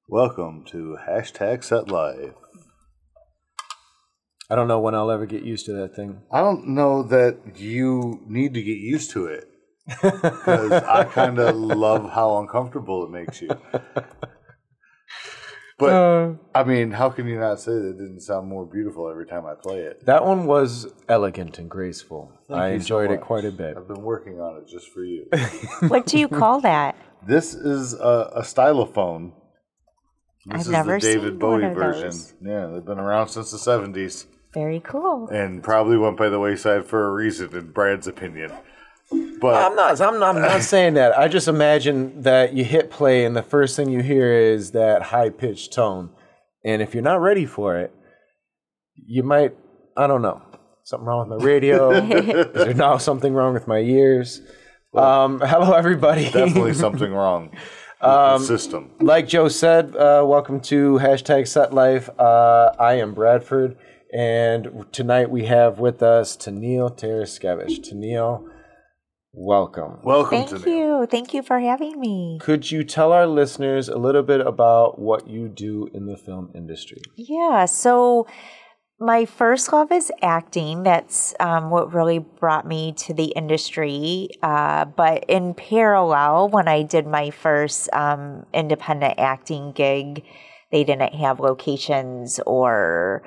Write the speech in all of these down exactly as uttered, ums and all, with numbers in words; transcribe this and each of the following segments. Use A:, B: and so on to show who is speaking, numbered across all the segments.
A: Welcome to Hashtag Set Life.
B: I don't know when I'll ever get used to that thing.
A: I don't know that you need to get used to it because I kind of love how uncomfortable it makes you. But, uh, I mean, how can you not say that it didn't sound more beautiful every time I play it?
B: That one was elegant and graceful.
A: Thank
B: I enjoyed
A: so
B: it quite a bit.
A: I've been working on it just for you.
C: What do you call that?
A: This is a, a stylophone. This
C: I've
A: is
C: never
A: the David
C: seen
A: Bowie
C: one of
A: version.
C: those.
A: Yeah, they've been around since the seventies.
C: Very cool.
A: And probably went by the wayside for a reason, in Brad's opinion. But
B: I'm not. I'm not, I'm not saying that. I just imagine that you hit play and the first thing you hear is that high pitched tone, and if you're not ready for it, you might. I don't know. Something wrong with my radio? Is there now something wrong with my ears? Well, um, hello, everybody.
A: Definitely something wrong with
B: um,
A: the system.
B: Like Joe said, uh, welcome to Hashtag Set Life. Uh, I am Bradford, and tonight we have with us Tennille Taraskevich. Tennille, welcome.
A: Welcome,
C: Thank
A: Tennille.
C: you. Thank you for having me.
B: Could you tell our listeners a little bit about what you do in the film industry?
C: Yeah, so my first love is acting. That's um, what really brought me to the industry. Uh, but in parallel, when I did my first um, independent acting gig, they didn't have locations or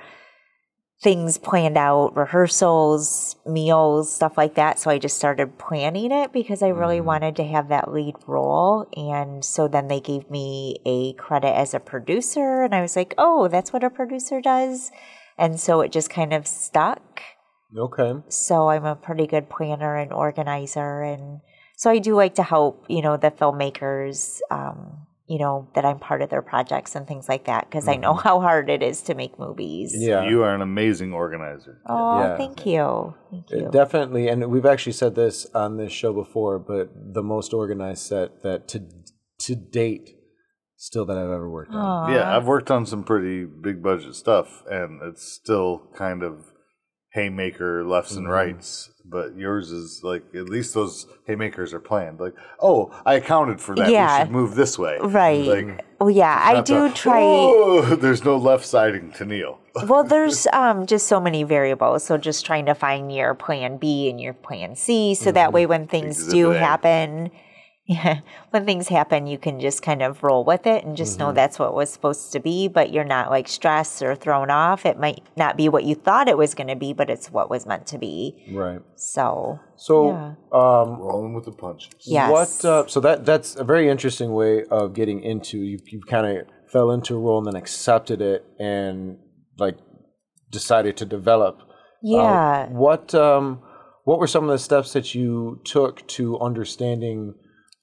C: things planned out, rehearsals, meals, stuff like that. So I just started planning it because I really mm. wanted to have that lead role. And so then they gave me a credit as a producer. And I was like, oh, that's what a producer does. And so it just kind of stuck.
B: Okay.
C: So I'm a pretty good planner and organizer. And so I do like to help, you know, the filmmakers, um, you know, that I'm part of their projects and things like that, because mm-hmm. I know how hard it is to make movies.
A: Yeah. You are an amazing organizer.
C: Oh,
B: yeah.
C: thank you. Thank you.
B: Definitely. And we've actually said this on this show before, but the most organized set that to to date still that I've ever worked on.
C: Aww.
A: Yeah, I've worked on some pretty big budget stuff, and it's still kind of haymaker lefts mm-hmm. and rights. But yours is like, at least those haymakers are planned. Like, oh, I accounted for that.
C: Yeah.
A: We should move this way.
C: Right.
A: Like,
C: well, yeah, I do
A: the,
C: try.
A: Oh, there's no left siding Tennille.
C: Well, there's um, just so many variables. So just trying to find your plan B and your plan C. So mm-hmm. that way when things Exhibit do A. happen, yeah, when things happen, you can just kind of roll with it and just mm-hmm. know that's what was supposed to be, but you're not like stressed or thrown off. It might not be what you thought it was going to be, but it's what was meant to be.
B: Right.
C: So,
B: so
C: yeah.
B: um,
A: rolling with the punches.
C: Yes.
B: What? Uh, so that that's a very interesting way of getting into. You you kind of fell into a role and then accepted it and like decided to develop.
C: Yeah.
B: Uh, what um what were some of the steps that you took to understanding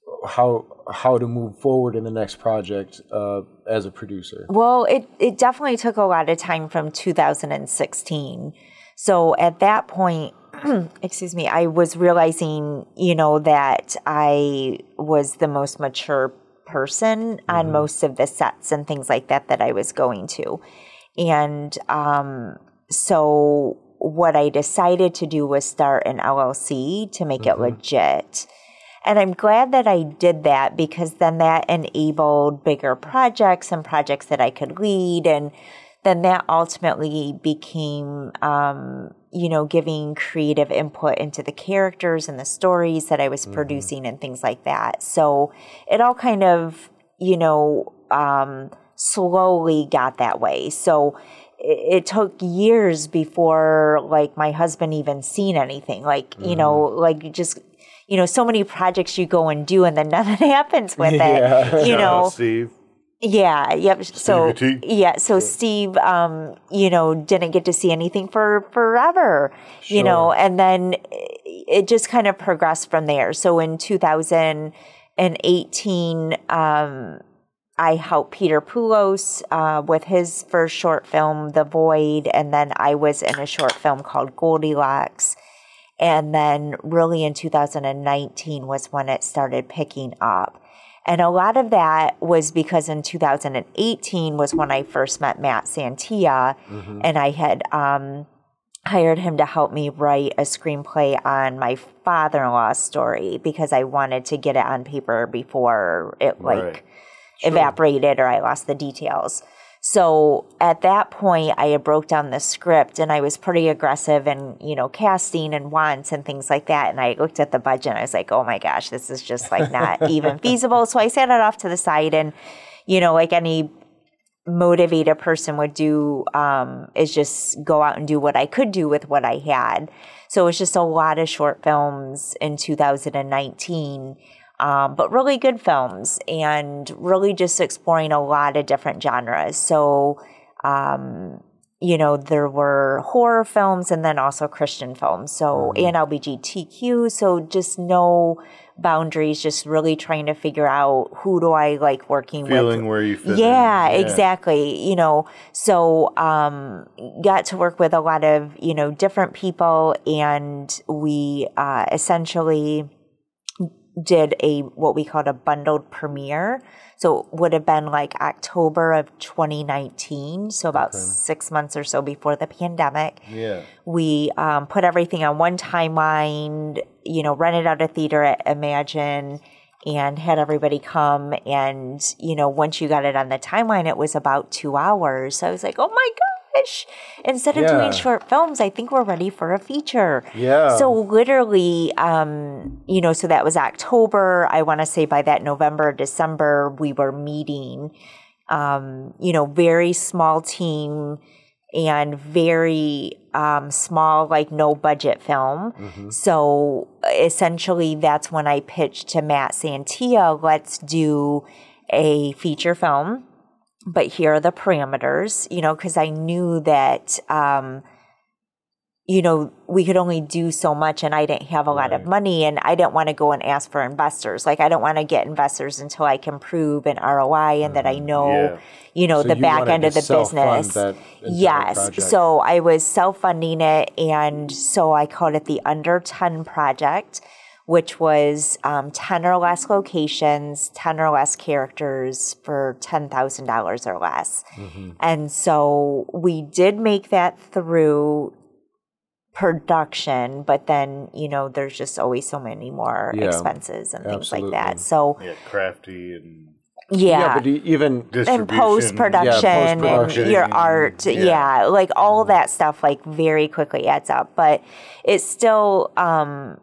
B: how how to move forward in the next project uh, as a producer?
C: Well, it, it definitely took a lot of time from two thousand sixteen. So at that point, excuse me, I was realizing, you know, that I was the most mature person mm-hmm. on most of the sets and things like that that I was going to. And um, so what I decided to do was start an L L C to make mm-hmm. it legit. And I'm glad that I did that because then that enabled bigger projects and projects that I could lead. And then that ultimately became, um, you know, giving creative input into the characters and the stories that I was mm-hmm. producing and things like that. So it all kind of, you know, um, slowly got that way. So it, it took years before, like, my husband even seen anything. Like, mm-hmm. you know, like just... You know, so many projects you go and do, and then nothing happens with
B: yeah.
C: it. You know,
A: Steve.
C: Yeah. Yep.
A: Steve
C: so
A: T.
C: yeah. So
A: sure.
C: Steve, um, you know, didn't get to see anything for forever.
B: Sure.
C: You know, and then it just kind of progressed from there. So in two thousand eighteen, um, I helped Peter Poulos uh, with his first short film, The Void, and then I was in a short film called Goldilocks. And then really in two thousand nineteen was when it started picking up. And a lot of that was because in two thousand eighteen was when I first met Matt Santia, mm-hmm. and I had um, hired him to help me write a screenplay on my father-in-law's story because I wanted to get it on paper before it like
A: right.
C: evaporated or I lost the details. So at that point, I had broke down the script and I was pretty aggressive in, you know, casting and wants and things like that. And I looked at the budget and I was like, oh my gosh, this is just like not even feasible. So I set it off to the side and, you know, like any motivated person would do, um, is just go out and do what I could do with what I had. So it was just a lot of short films in two thousand nineteen. Um, but really good films and really just exploring a lot of different genres. So, um, you know, there were horror films and then also Christian films. So, mm-hmm. and L G B T Q. So just no boundaries, just really trying to figure out who do I like working
A: Feeling
C: with.
A: Feeling where you fit
C: yeah,
A: in. Yeah,
C: exactly. You know, so um, got to work with a lot of, you know, different people and we uh, essentially did a what we called a bundled premiere. So it would have been like October of twenty nineteen, so about okay. six months or so before the pandemic.
A: Yeah.
C: We um, put everything on one timeline, you know, rented out a theater at Imagine and had everybody come. And, you know, once you got it on the timeline, it was about two hours. So I was like, oh my gosh. Instead of yeah. doing short films, I think we're ready for a feature.
B: Yeah.
C: So literally, um, you know, so that was October. I want to say by that November, December, we were meeting, um, you know, very small team and very um, small, like no budget film. Mm-hmm. So essentially that's when I pitched to Matt Santia, let's do a feature film. But here are the parameters, you know, because I knew that, um, you know, we could only do so much and I didn't have a lot right. of money and I didn't want to go and ask for investors. Like, I don't want to get investors until I can prove an R O I and mm-hmm. that I know, yeah. you know,
B: so
C: the
B: you
C: back end of the business. Yes.
B: Project.
C: So I was self-funding it. And so I called it the Under ten Project, which was um, ten or less locations, ten or less characters for ten thousand dollars or less. Mm-hmm. And so we did make that through production, but then, you know, there's just always so many more yeah, expenses and things
B: absolutely.
C: like that. So
A: yeah, crafty and
C: yeah,
B: yeah but even
C: and post production
B: yeah, post-production
C: and your art, yeah, yeah like all that stuff, like very quickly adds up. But it still, um,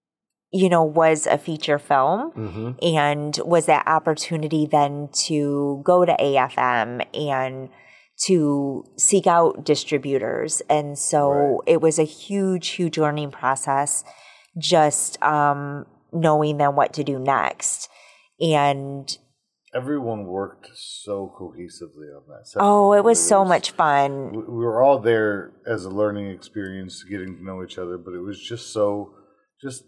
C: you know, was a feature film mm-hmm. and was that opportunity then to go to A F M and to seek out distributors. And so right. it was a huge, huge learning process, just um, knowing then what to do next. And
A: everyone worked so cohesively on that set.
C: Oh, it was, it was so much fun.
A: We were all there as a learning experience, getting to know each other, but it was just so, just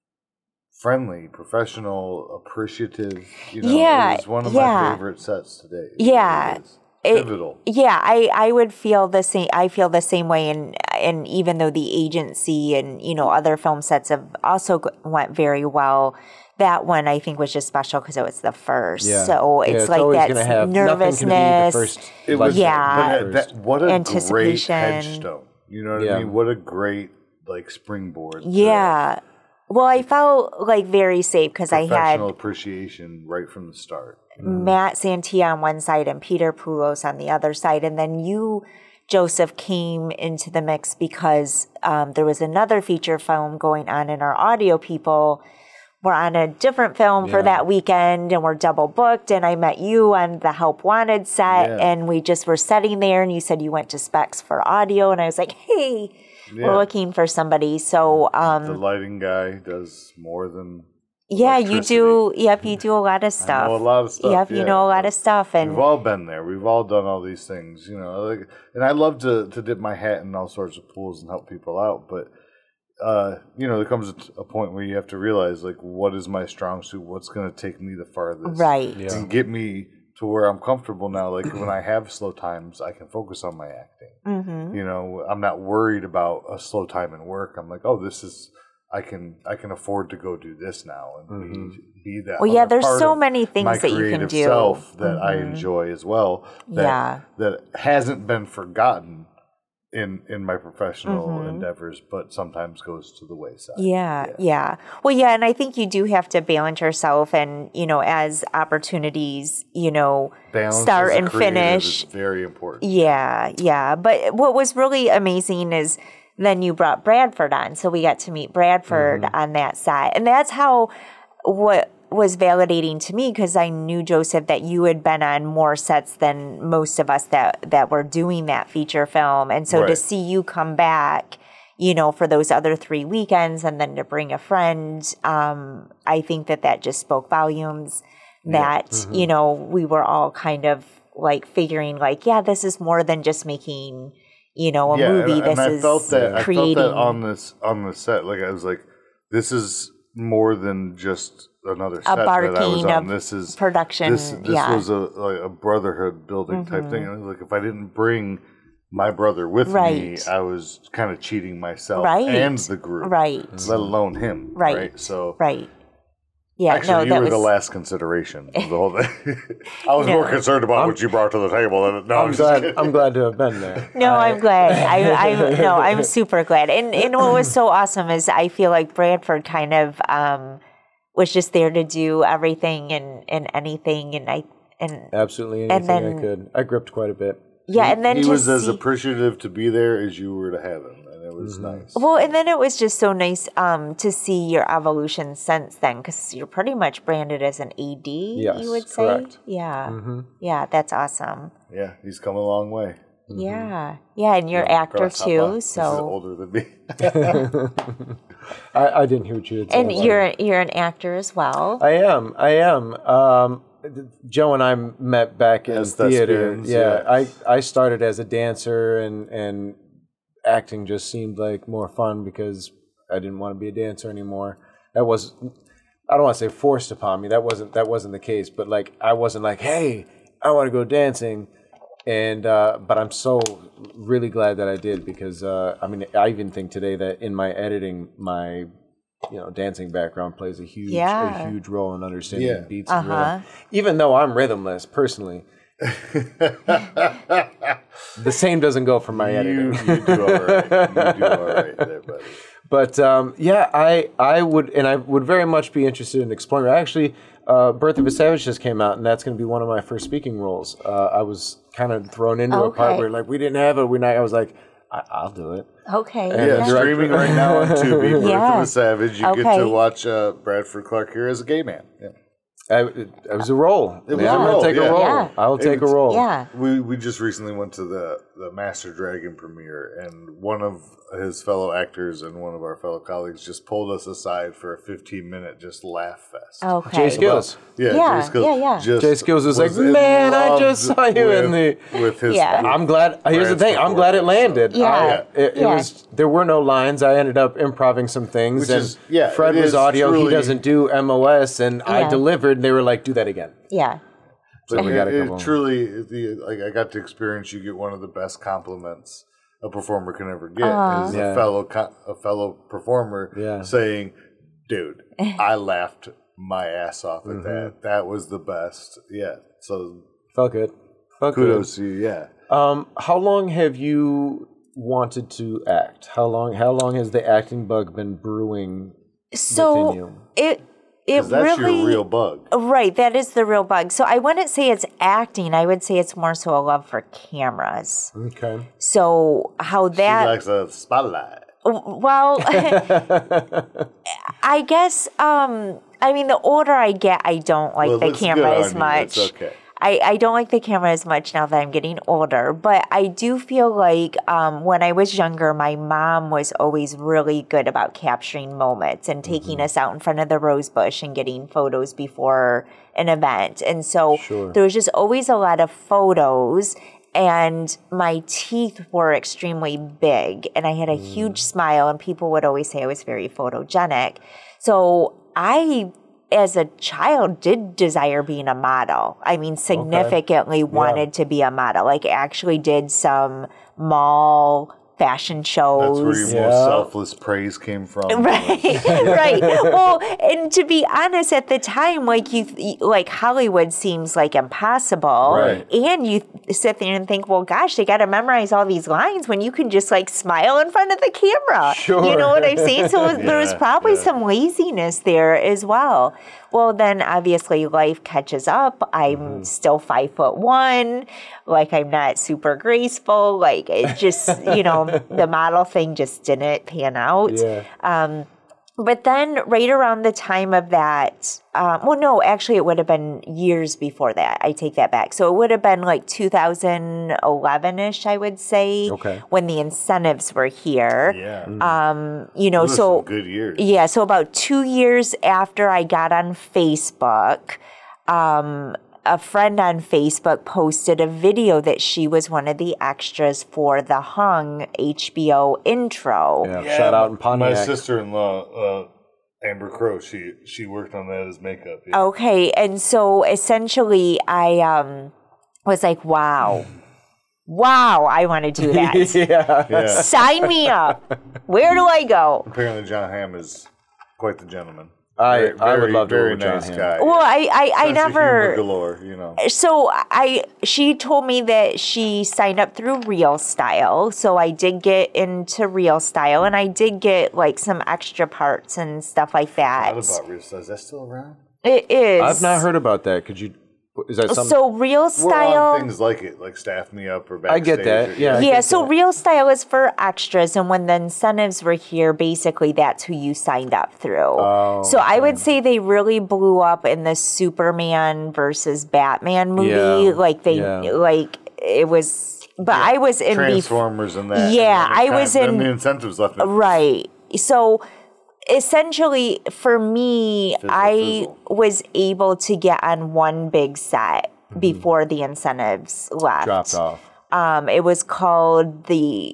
A: friendly, professional, appreciative. You know,
C: yeah,
A: it was one of
C: yeah.
A: my favorite sets today. It
C: yeah.
A: really is. Pivotal.
C: It, yeah, I, I would feel the same. I feel the same way, and and even though the agency and you know other film sets have also went very well, that one I think was just special because it was the first.
B: Yeah.
C: So it's,
B: yeah, it's
C: like that
B: have,
C: nervousness.
B: First,
A: it was,
C: yeah.
A: But that, what a
C: anticipation.
A: Great headstone. You know what yeah. I mean? What a great like springboard.
C: Yeah. To, well, I felt like very safe because I had
A: professional appreciation right from the start.
C: Mm. Matt Santia on one side and Peter Poulos on the other side. And then you, Joseph, came into the mix because um, there was another feature film going on in our audio people. We're on a different film yeah. for that weekend and we're double booked. And I met you on the Help Wanted set yeah. and we just were sitting there and you said you went to Specs for audio. And I was like, hey, yeah. we're looking for somebody. So um,
A: the lighting guy does more than
C: yeah, you do. Yep, you do a lot of stuff.
A: I know a lot of stuff.
C: Yep,
A: yeah.
C: you know a lot of stuff, and
A: we've all been there. We've all done all these things, you know. Like, and I love to to dip my hat in all sorts of pools and help people out. But uh, you know, there comes a point where you have to realize, like, what is my strong suit? What's going to take me the farthest,
C: right?
A: Yeah. And get me to where I'm comfortable now. Like when I have slow times, I can focus on my acting. Mm-hmm. You know, I'm not worried about a slow time in work. I'm like, oh, this is. I can I can afford to go do this now and mm-hmm. be, be that.
C: Well, yeah, there's so many things that you can do.
A: Self that
C: mm-hmm.
A: I enjoy as well. That,
C: yeah,
A: that hasn't been forgotten in in my professional endeavors, but sometimes goes to the wayside.
C: Yeah, yeah, yeah. Well, yeah, and I think you do have to balance yourself, and you know, as opportunities, you know,
A: Balance
C: start
A: as a
C: and
A: creative
C: finish.
A: is very important.
C: Yeah, yeah. But what was really amazing is then you brought Bradford on, so we got to meet Bradford
A: Mm-hmm.
C: on that set, and that's how what was validating to me, because I knew, Joseph, that you had been on more sets than most of us that that were doing that feature film, and so to
A: Right.
C: see you come back, you know, for those other three weekends, and then to bring a friend, um, I think that that just spoke volumes. That
A: Mm-hmm.
C: you know, we were all kind of like figuring, like, yeah, this is more than just making, you know, a
A: yeah,
C: movie.
A: and,
C: this
A: and I
C: is
A: felt that I
C: creating.
A: felt that on this on the set. Like I was like, this is more than just another set that I was
C: barking
A: on.
C: of
A: This is
C: production,
A: This this
C: yeah.
A: was a like a brotherhood building type thing. And I was like, if I didn't bring my brother with me,
C: Right.
A: I was kind of cheating myself
C: Right.
A: and the group,
C: Right.
A: let alone him.
C: Right.
A: Right. So
C: Right. Yeah,
A: actually,
C: no,
A: you
C: that
A: were
C: was
A: the last consideration of the whole thing. I was
C: No.
A: more concerned about what you brought to the table. Than, no, I'm,
B: I'm
A: just
B: glad.
A: kidding.
B: I'm glad to have been there.
C: No, I'm glad. I, I no, I'm super glad. And and what was so awesome is I feel like Bradford kind of um, was just there to do everything and, and anything, and I and
B: Absolutely
C: And
B: anything
C: then-
B: I could. I gripped quite a bit.
C: yeah, and then
A: he
C: to
A: was as
C: see,
A: appreciative to be there as you were to have him, and it was nice.
C: well, and then it was just so nice um, to see your evolution since then, because you're pretty much branded as an A D.
B: Yes,
C: you would say,
B: correct.
C: yeah, yeah, that's awesome.
A: Yeah, he's come a long way.
C: Yeah, yeah, and you're actor
A: Grasshopper.
C: too,
A: He's
C: so
A: older than me.
B: I, I didn't hear what you had said.
C: and you're you're an actor as well.
B: I am. I am. Um, Joe and I met back in
A: As
B: theater.
A: thespians,
B: Yeah,
A: yeah.
B: I, I started as a dancer, and and acting just seemed like more fun because I didn't want to be a dancer anymore. That was, I don't want to say forced upon me. That wasn't that wasn't the case. But like I wasn't like, hey, I want to go dancing. And uh, but I'm so really glad that I did, because uh, I mean I even think today that in my editing, my you know dancing background plays a huge
C: Yeah.
B: a huge role in understanding
A: Yeah.
B: beats and
C: Uh-huh.
B: rhythm. Even though I'm rhythmless personally, the same doesn't go for my
A: you,
B: editing.
A: you do all right. You do all right there, buddy.
B: But um, yeah, I I would and I would very much be interested in exploring. Actually, uh, Birth of a Savage just came out, and that's going to be one of my first speaking roles. Uh, I was kind of thrown into a part
C: Okay.
B: where like we didn't have it. We not. I was like, I, I'll do it.
C: Okay,
B: And
A: Yeah,
B: the director-
A: streaming right now on Tubi, Birth
C: Yeah.
A: of a Savage. You get
C: Okay.
A: to watch uh, Bradford Clark here as a gay man. Yeah.
B: I, it, it was a role.
A: It was
B: Man,
A: a
B: I'm
A: role,
B: gonna take
A: yeah.
B: a role.
C: Yeah.
B: I'll
A: It
B: take a
A: was-
B: role.
C: yeah.
A: We we just recently went to the, the Master Dragon premiere, and one of his fellow actors and one of our fellow colleagues just pulled us aside for a fifteen minute just laugh fest.
C: Okay.
B: Jay Skills.
A: Yeah,
C: Yeah,
A: Jay Skills.
C: yeah, yeah.
A: Just
B: Jay Skills was like,
A: in
B: "Man, I
A: love
B: just saw you
A: with,
B: in the-"
A: with his.
C: Yeah.
A: with
B: I'm glad. Here's the
A: Brad's
B: thing. I'm glad it
A: performance, so-
B: landed.
C: Yeah.
B: I- it, it
C: Yeah.
B: was. There were no lines. I ended up improvising some things.
A: Which
B: and
A: is- yeah,
B: Fred
A: it
B: was
A: is
B: audio.
A: truly-
B: He doesn't do M O S, and I
C: Yeah.
B: delivered. And they were like, "Do that again."
C: Yeah.
A: But
B: we
A: it,
B: got a
A: it
B: couple.
A: truly, the, like I got to experience. You get one of the best compliments a performer can ever get is
B: Yeah.
A: a fellow co- a fellow performer
B: Yeah.
A: saying, "Dude, I laughed my ass off at
B: Mm-hmm.
A: that. That was the best." Yeah. So
B: Felt good. Felt
A: kudos to you. Yeah.
B: good. Um, how long have you wanted to act? How long? How long has the acting bug been brewing within
C: So
B: you?
C: it it
A: 'Cause that's
C: really
A: your real bug.
C: right. That is the real bug. So I wouldn't say it's acting. I would say it's more so a love for cameras.
B: Okay.
C: So how
A: She
C: that
A: likes a spotlight.
C: well, I guess. Um, I mean, the older I get, I don't like
A: Well, it
C: the
A: looks
C: camera
A: good on
C: as
A: you.
C: much.
A: It's okay.
C: I, I don't like the camera as much now that I'm getting older, but I do feel like um, when I was younger, my mom was always really good about capturing moments and taking
A: Mm-hmm.
C: us out in front of the rose bush and getting photos before an event. And so
B: Sure.
C: there was just always a lot of photos, and my teeth were extremely big, and I had a
A: Mm.
C: huge smile, and people would always say I was very photogenic. So I, as a child, did desire being a model. I mean, significantly wanted to be a model. Like, actually did some mall fashion shows.
A: That's where your
B: Yeah.
A: most selfless praise came from.
C: Right, right. Well, and to be honest, at the time, like you, like Hollywood seems like impossible,
A: Right.
C: and you sit there and think, well, gosh, they got to memorize all these lines when you can just like smile in front of the camera.
B: Sure.
C: You know what I'm saying? So there was
A: Yeah,
C: probably
A: yeah.
C: some laziness there as well. Well, then obviously life catches up. I'm
A: Mm-hmm.
C: still five foot one. Like I'm not super graceful. Like it just, you know, the model thing just didn't pan out.
B: Yeah.
C: Um, but then right around the time of that, um, well, no, actually it would have been years before that. I take that back. So it would have been like two thousand eleven-ish, I would say,
B: Okay.
C: when the incentives were here.
A: Yeah.
C: Um, you know,
A: Those are
C: so
A: some good years.
C: yeah, so about two years after I got on Facebook, um, a friend on Facebook posted a video that she was one of the extras for the Hung H B O intro.
B: Yeah. Shout out in Pontiac.
A: My sister-in-law, uh, Amber Crow, she she worked on that as makeup. Yeah.
C: Okay, and so essentially I um, was like, wow, wow, I want to do that.
B: yeah.
A: Yeah.
C: Sign me up. Where do I go?
A: Apparently, John Hamm is quite the gentleman.
B: I-
A: Very-
B: I would
A: very-
B: love to
A: very
B: work with John
A: nice
B: Hamm.
A: guy.
C: Well, I, I, I
A: Sense of humor
C: never.
A: galore, you know.
C: So I she told me that she signed up through Real Style. So I did get into Real Style and I did get like some extra parts and stuff like that.
A: What about Real Style? Is that still around?
C: It is.
B: I've not heard about that. Could you? Is that something?
C: So Real
A: We're on
C: Style.
A: things like it, like Staff Me Up or
B: I
A: Backstage.
B: get that,
A: or-
B: yeah. I
C: Yeah,
B: get
C: so
B: that.
C: Real Style is for extras, and when the incentives were here, basically that's who you signed up through.
B: Oh,
C: so I would say they really blew up in the Superman versus Batman movie.
B: Yeah,
C: Like they,
B: yeah.
C: like it was. But I was in bef-
A: Transformers and that.
C: Yeah,
A: and then it
C: I
A: kinda-
C: was
A: then
C: in-
A: the incentives left me.
C: Right. So essentially, for me, I
A: fizzle.
C: was able to get on one big set before the incentives left.
B: dropped off.
C: Um, it was called the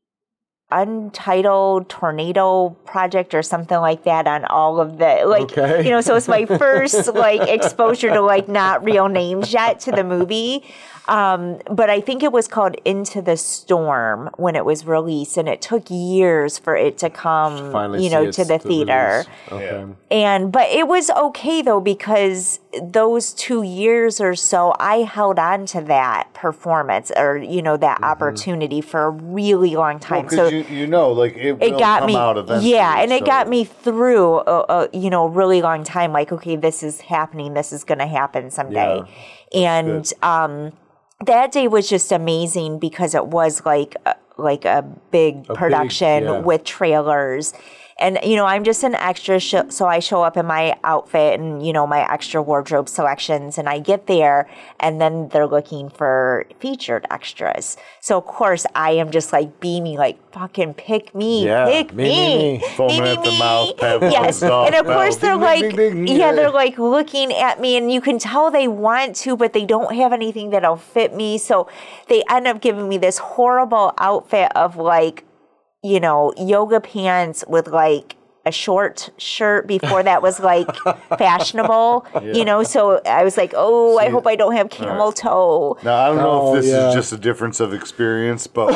C: Untitled Tornado Project or something like that on all of the like
B: Okay.
C: you know, so it's my first like exposure to like not real names yet to the movie. Um, but I think it was called Into the Storm when it was released, and it took years for it to come,
B: Finally,
C: you know,
B: see it's
C: to the theater.
B: release. Okay.
C: And but it was okay though, because those two years or so I held on to that performance or you know that opportunity for a really long time.
A: Because
C: so
A: you, you know, like it,
C: it
A: will
C: got
A: come
C: me,
A: out eventually.
C: yeah, and it
A: so-
C: got me through a, a you know really long time. Like, okay, this is happening. This is going to happen someday. And um, that day was just amazing because it was like a, like a big
B: big-
C: production
B: yeah.
C: with trailers. And, you know, I'm just an extra, sh- so I show up in my outfit and, you know, my extra wardrobe selections, and I get there, and then they're looking for featured extras. So, of course, I am just, like, beaming, like, fucking pick me,
B: Yeah,
C: pick
B: me,
C: me.
B: me, me.
A: Foaming at the mouth, Pavlov's
C: Yes,
A: dog
C: and of
A: bell.
C: course they're
A: Ding,
C: like,
A: ding, ding, ding.
C: yeah, they're like looking at me, and you can tell they want to, but they don't have anything that'll fit me. So they end up giving me this horrible outfit of like, you know, yoga pants with like a short shirt before that was like fashionable, you know. So I was like, oh, I hope I don't have camel toe.
A: Now, I don't know
B: Oh,
A: if this
B: yeah.
A: is just a difference of experience, but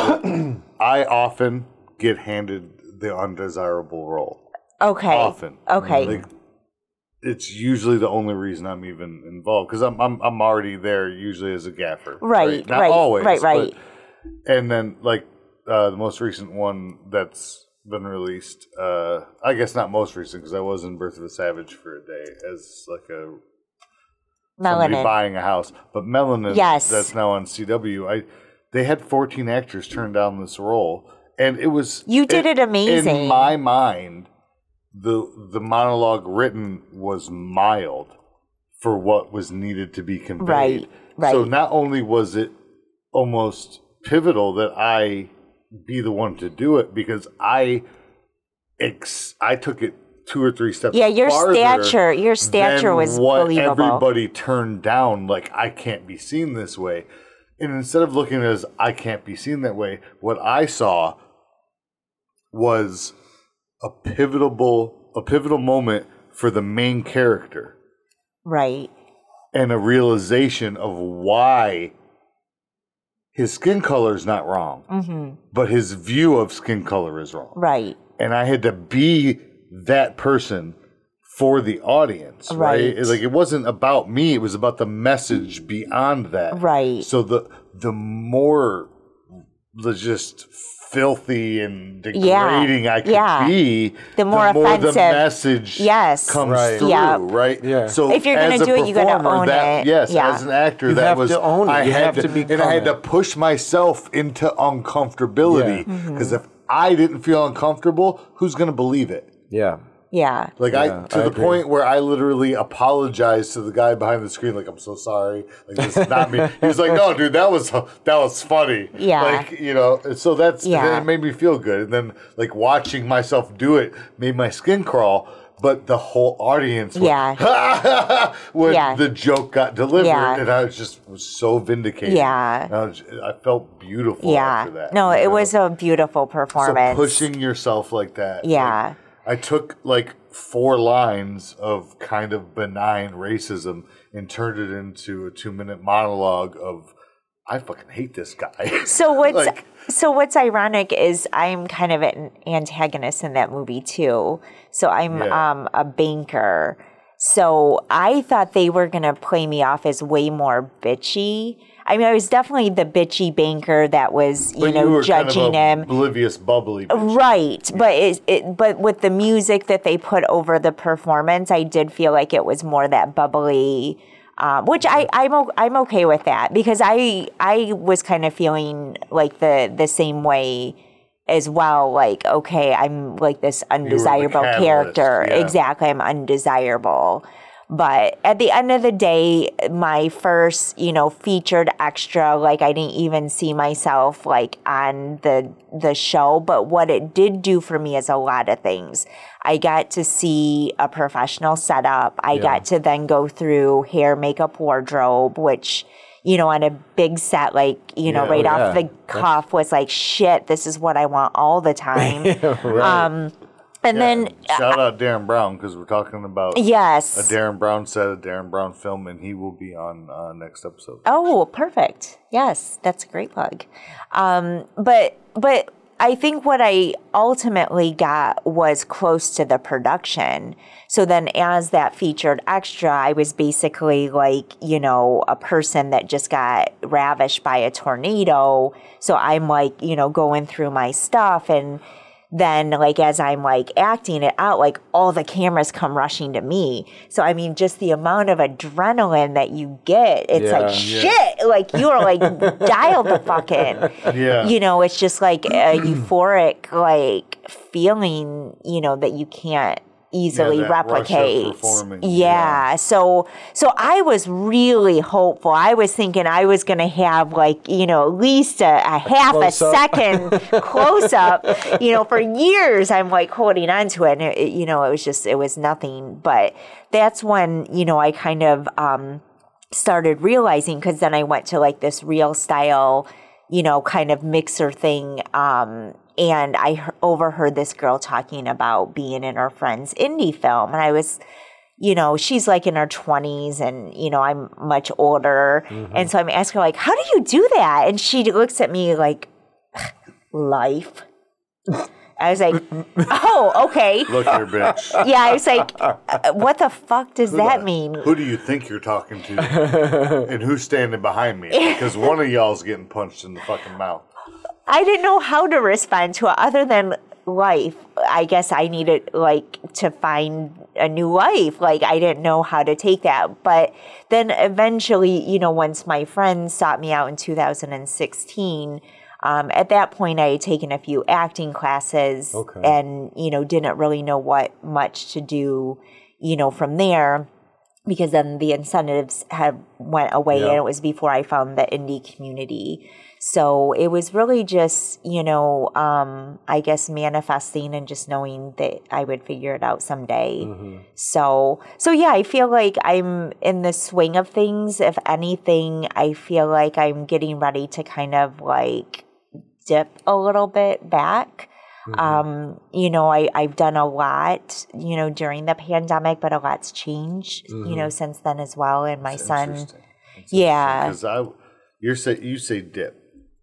A: I often get handed the undesirable role.
C: Okay.
A: Often.
C: Okay.
A: Like, it's usually the only reason I'm even involved because I'm, I'm I'm already there usually as a gaffer.
C: Right,
A: Not
C: right,
A: always.
C: right, right.
A: but- and then like uh, the most recent one that's been released. Uh, I guess not most recent because I was in Birth of a Savage for a day as like a somebody
C: Melanin.
A: buying a house. But Melanin,
C: Yes.
A: that's now on C W. I they had fourteen actors turn down this role, and it was
C: You did it amazing.
A: In my mind, the the monologue written was mild for what was needed to be conveyed.
C: Right, right.
A: So not only was it almost pivotal that I be the one to do it because I ex- I took it two or three steps.
C: Yeah, your
A: farther
C: stature, your stature
A: than
C: was
A: what
C: believable.
A: everybody turned down. Like I can't be seen this way, and instead of looking at it as I can't be seen that way, what I saw was a pivotal a pivotal moment for the main character
C: Right.
A: and a realization of why his skin color is not wrong, mm-hmm. but his view of skin color is wrong.
C: Right.
A: And I had to be that person for the audience, right?
C: Right.
A: Like it wasn't about me; it was about the message beyond that.
C: Right.
A: So the the more the just filthy and degrading
C: Yeah.
A: I could
C: Yeah.
A: be,
C: The more
A: the
C: offensive.
A: message
C: Yes.
A: comes
B: Right.
A: through,
C: Yep.
A: right?
B: Yeah.
A: So
C: If you're gonna
A: as a
C: do it, you gotta
A: performer,
C: own
A: that,
C: it.
A: Yes,
C: Yeah.
A: as an actor,
B: You
A: that
B: have
A: was
B: to own it.
A: I
B: You
A: had
B: have
A: to,
B: to become
A: and I had to
B: it.
A: push myself into uncomfortability
C: Mm-hmm.
A: because if I didn't feel uncomfortable, who's going to believe it?
B: Yeah.
C: Yeah.
A: Like
B: Yeah,
A: I to
B: I
A: the
B: agree.
A: point where I literally apologized to the guy behind the screen, like I'm so sorry, like this is not me. He was like, "No, dude, that was that was funny."
C: Yeah.
A: like you know. and So that's
C: Yeah.
A: it made me feel good, and then like watching myself do it made my skin crawl. But the whole audience, went,
C: Yeah.
A: when
C: Yeah.
A: the joke got delivered,
C: Yeah.
A: and I was just was so vindicated.
C: Yeah.
A: And I, was, I felt beautiful
C: Yeah.
A: after that.
C: No,
A: you
C: it
A: know?
C: was a beautiful
A: So
C: performance.
A: pushing yourself like that.
C: Yeah.
A: like, I took like four lines of kind of benign racism and turned it into a two minute monologue of I fucking hate this guy.
C: So what's
A: like,
C: so what's ironic is I'm kind of an antagonist in that movie too. So I'm
A: Yeah.
C: um, a banker. So I thought they were gonna play me off as way more bitchy. I mean, I was definitely the bitchy banker that was, you
A: but
C: know,
A: you were
C: judging
A: kind of
C: him.
A: oblivious, bubbly. bitch.
C: Right, but it, it, but with the music that they put over the performance, I did feel like it was more that bubbly, um, which I I'm o- I'm okay with that because I I was kind of feeling like the the same way as well. Like, okay, I'm like this undesirable
A: catalyst,
C: character.
A: yeah.
C: Exactly, I'm undesirable. But at the end of the day, my first, you know, featured extra, like I didn't even see myself like on the the show. But what it did do for me is a lot of things. I got to see a professional setup. I
B: Yeah.
C: got to then go through hair, makeup, wardrobe, which, you know, on a big set, like, you know,
A: Yeah,
C: right
B: oh,
C: off
B: yeah.
C: the cuff was like, shit, this is what I want all the time. Um, and then,
A: Shout out Darren Brown because we're talking about
C: yes.
A: a Darren Brown set, a Darren Brown film, and he will be on uh, next episode.
C: Oh, perfect. Yes, that's a great plug. Um, but but I think what I ultimately got was close to the production. So then as that featured extra, I was basically like, you know, a person that just got ravished by a tornado. So I'm like, you know, going through my stuff and then like as I'm like acting it out, like all the cameras come rushing to me. So I mean, just the amount of adrenaline that you get, it's
B: Yeah.
C: like
B: Yeah.
C: shit. Like you are like dialed the fucking.
A: Yeah.
C: You know, it's just like a euphoric like feeling, you know, that you can't easily
A: that rush of
C: replicate.
A: performing.
C: Yeah.
A: Yeah.
C: So so I was really hopeful. I was thinking I was gonna have like, you know, at least a, a half a
B: close-up.
C: second close up. You know, for years I'm like holding on to it and it, it- you know, it was just it was nothing. But that's when, you know, I kind of um started realizing because then I went to like this real style, you know, kind of mixer thing. Um, and I he- overheard this girl talking about being in her friend's indie film. And I was, you know, she's like in her twenties and, you know, I'm much older. And so I'm asking her, like, how do you do that? And she looks at me like, life. I was like, oh, okay.
A: Look here, bitch.
C: Yeah, I was like, uh, what the fuck does that mean?
A: Who do you think you're talking to? And who's standing behind me? Because one of y'all's getting punched in the fucking mouth.
C: I didn't know how to respond to it other than life. I guess I needed like to find a new life. Like I didn't know how to take that. But then eventually, you know, once my friends sought me out in two thousand sixteen, um, at that point I had taken a few acting classes
B: Okay.
C: and, you know, didn't really know what much to do, you know, from there. Because then the incentives had went away
B: Yeah.
C: and it was before I found the indie community. So it was really just, you know, um, I guess manifesting and just knowing that I would figure it out someday.
B: Mm-hmm.
C: So, so yeah, I feel like I'm in the swing of things. If anything, I feel like I'm getting ready to kind of like dip a little bit back.
B: Mm-hmm.
C: Um, you know, I, I've done a lot, you know, during the pandemic, but a lot's changed,
B: Mm-hmm.
C: you know, since then as well. And my son,
A: Interesting.
C: yeah.
A: Because I, you say you say dip.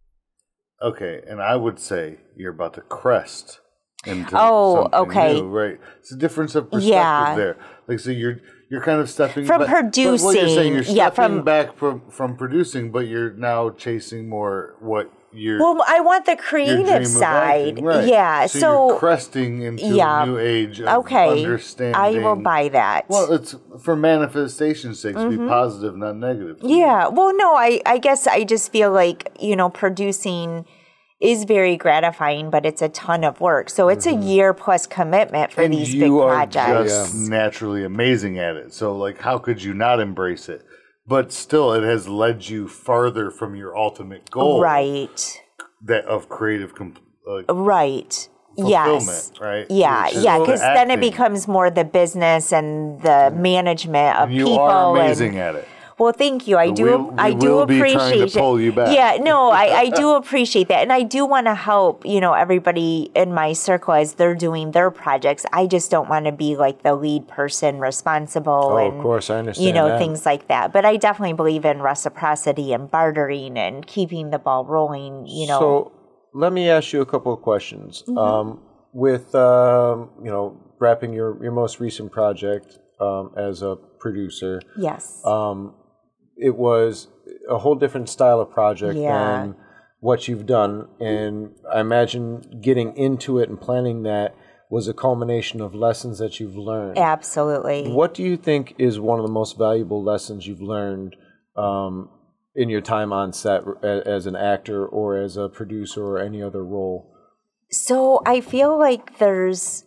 A: okay, and I would say you're about to crest into
C: Oh,
A: something
C: okay.
A: new, right? It's a difference of perspective
C: Yeah.
A: there. Like, so you're you're kind of stepping
C: From
A: back, but what you're saying,
C: producing,
A: you're
C: yeah,
A: stepping
C: from-
A: back from from producing, but you're now chasing more what you're.
C: Well, I want the
A: your dream
C: creative
A: of
C: side.
A: acting, right.
C: Yeah.
A: So,
C: So,
A: you're cresting into
C: yeah.
A: a new age of
C: okay.
A: understanding.
C: I will buy that.
A: Well, it's for manifestation's sake to be positive, not negative.
C: Yeah. Well, no, I, I guess I just feel like, you know, producing is very gratifying, but it's a ton of work. So it's a year plus commitment for
A: And
C: these
A: you
C: big
A: are
C: projects.
A: just naturally amazing at it. So, like, how could you not embrace it? But still, it has led you farther from your ultimate goal,
C: Right.
A: That of creative, comp- like,
C: Right.
A: fulfillment,
C: Yes.
A: right?
C: Yeah,
A: Which is
C: yeah,
A: the
C: because then it
A: acting.
C: becomes more the business and the management of
A: You
C: people.
A: are amazing
C: and,
A: at it.
C: Well, thank you. I
A: But
C: do.
A: we- we
C: I do
A: will be trying
C: appreciate
A: to pull
C: it.
A: you back.
C: Yeah, no, I, I do appreciate that, and I do want to help. You know, everybody in my circle as they're doing their projects. I just don't want to be like the lead person responsible.
B: Oh,
C: and,
B: of course, I understand
C: You know,
B: that.
C: things like that. But I definitely believe in reciprocity and bartering and keeping the ball rolling. You know.
B: So let me ask you a couple of questions.
C: Mm-hmm.
B: Um, with um, you know, wrapping your your most recent project um, as a producer,
C: yes.
B: um, it was a whole different style of project
C: Yeah.
B: than what you've done, and I imagine getting into it and planning that was a culmination of lessons that you've learned.
C: Absolutely.
B: What do you think is one of the most valuable lessons you've learned um, in your time on set a- as an actor or as a producer or any other role?
C: So I feel like there's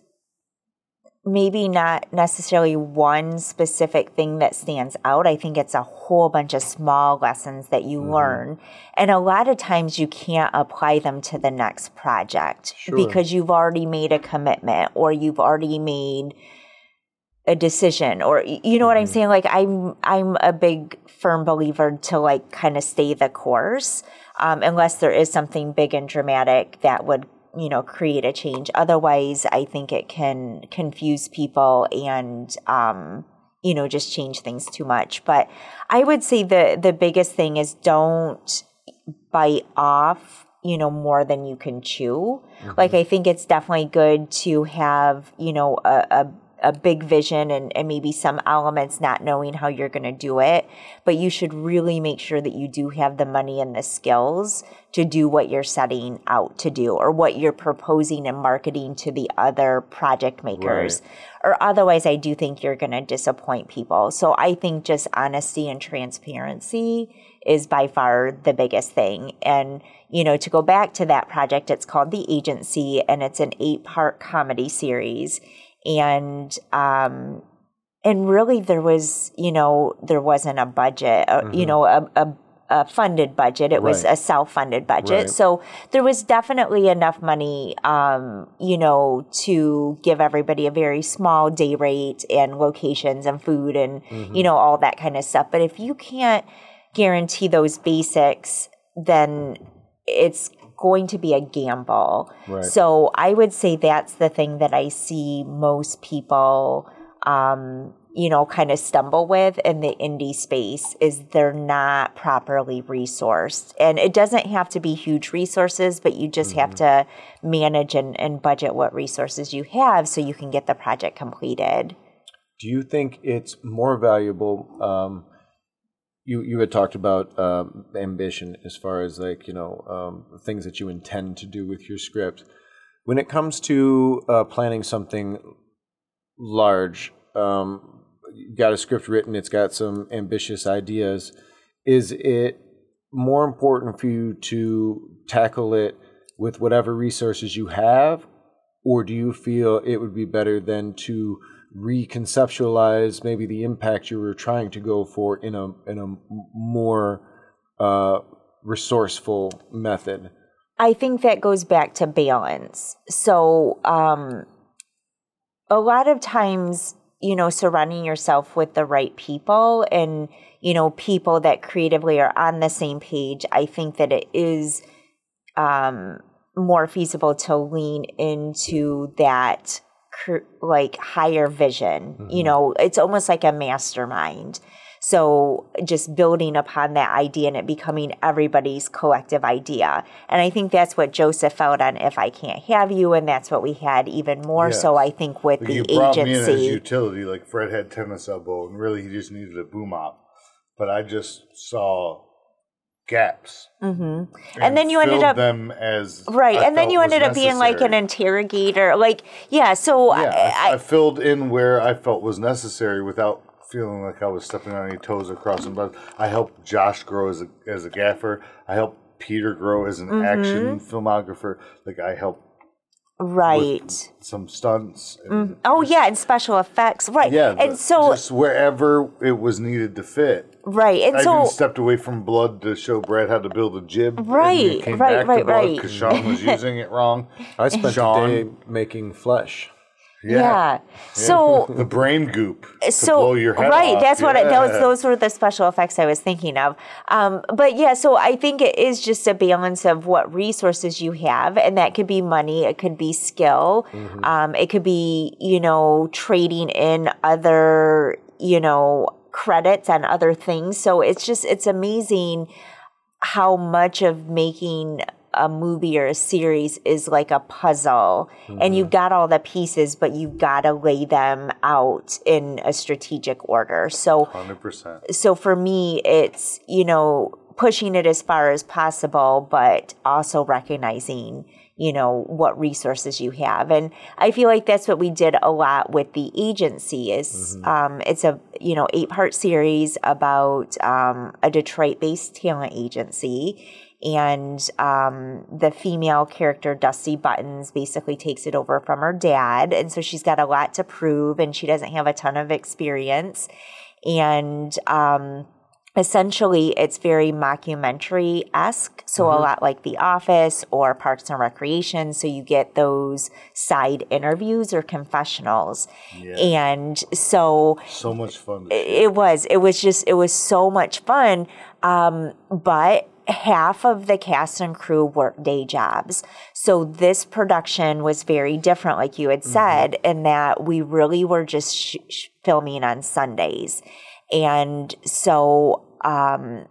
C: maybe not necessarily one specific thing that stands out. I think it's a whole bunch of small lessons that you learn. And a lot of times you can't apply them to the next project
B: Sure.
C: because you've already made a commitment or you've already made a decision, or you know what I'm saying? Like I'm I'm a big firm believer to like kind of stay the course, um, unless there is something big and dramatic that would, you know, create a change. Otherwise, I think it can confuse people and, um, you know, just change things too much. But I would say the the biggest thing is don't bite off, you know, more than you can chew. Mm-hmm. Like, I think it's definitely good to have, you know, a, a a big vision and, and maybe some elements not knowing how you're going to do it, but you should really make sure that you do have the money and the skills to do what you're setting out to do or what you're proposing and marketing to the other project makers. Right. Or otherwise, I do think you're going to disappoint people. So I think just honesty and transparency is by far the biggest thing. And, you know, to go back to that project, it's called The Agency, and it's an eight-part comedy series. And um, and really, there was, you know, there wasn't a budget, uh, mm-hmm. you know, a, a, a funded budget. It right. was a self-funded budget. Right. So there was definitely enough money, um, you know, to give everybody a very small day rate and locations and food and, mm-hmm. you know, all that kind of stuff. But if you can't guarantee those basics, then it's going to be a gamble. Right. So I would say that's the thing that I see most people, um, you know, kind of stumble with in the indie space is they're not properly resourced. And it doesn't have to be huge resources, but you just mm-hmm. have to manage and, and budget what resources you have so you can get the project completed.
B: Do you think it's more valuable? Um, You you had talked about um, ambition as far as like, you know, um, things that you intend to do with your script. When it comes to uh, planning something large, um, you've got a script written, it's got some ambitious ideas. Is it more important for you to tackle it with whatever resources you have, or do you feel it would be better than to reconceptualize maybe the impact you were trying to go for in a in a more uh, resourceful method?
C: I think that goes back to balance. So um, a lot of times, you know, surrounding yourself with the right people and, you know, people that creatively are on the same page, I think that it is um, more feasible to lean into that like higher vision. Mm-hmm. You know, it's almost like a mastermind. So just building upon that idea and it becoming everybody's collective idea. And I think that's what Joseph felt on If I Can't Have You, and that's what we had even more
A: Yes.
C: so, I think, with
A: Like
C: the
A: he brought me in as
C: agency.
A: utility, like Fred had tennis elbow, and really he just needed a boom op. But I just saw gaps.
C: Mm-hmm. And then you ended
A: filled
C: up
A: them as
C: right,
A: I
C: and then
A: felt
C: you
A: was
C: ended up being like an
A: necessary.
C: interrogator, like yeah. So
A: Yeah,
C: I,
A: I, I filled in where I felt was necessary without feeling like I was stepping on any toes or crossing. But I helped Josh grow as a as a gaffer. I helped Peter grow as an
C: Mm-hmm.
A: action filmographer. Like I helped
C: right.
A: with some stunts. And
C: Oh yeah, and special effects, right?
A: Yeah,
C: and
A: but
C: so
A: just wherever it was needed to fit.
C: right, and
A: I
C: so
A: even stepped away from blood to show Brad how to build a jib. and
C: Right,
A: then came
C: right,
A: back
C: right,
A: to blood
C: right.
A: because Sean was using it wrong.
B: I spent
A: Sean,
B: a day making flesh.
C: yeah. So
A: the brain goop to
C: so
A: blow your head
C: right,
A: off.
C: that's what I, those
A: Yeah.
C: those were the special effects I was thinking of. Um, but yeah, so I think it is just a balance of what resources you have, and that could be money, it could be skill,
A: Mm-hmm.
C: um, it could be you know trading in other you know credits and other things. So it's just it's amazing how much of making a movie or a series is like a puzzle,
A: Mm-hmm.
C: and you've got all the pieces, but you've got to lay them out in a strategic order. So,
A: one hundred percent.
C: so for me, it's, you know, pushing it as far as possible, but also recognizing, you know, what resources you have. And I feel like that's what we did a lot with the agency is, um, it's a, you know, eight part series about, um, a Detroit based talent agency. And um, the female character, Dusty Buttons, basically takes it over from her dad. And so she's got a lot to prove, and she doesn't have a ton of experience. And um, essentially, it's very mockumentary-esque, so a lot like The Office or Parks and Recreation. So you get those side interviews or confessionals.
A: Yeah.
C: And so
A: So much fun. To
C: it was, it was just, it was so much fun. Um, but half of the cast and crew worked day jobs. So this production was very different, like you had said, mm-hmm. in that we really were just sh- sh- filming on Sundays. And so um,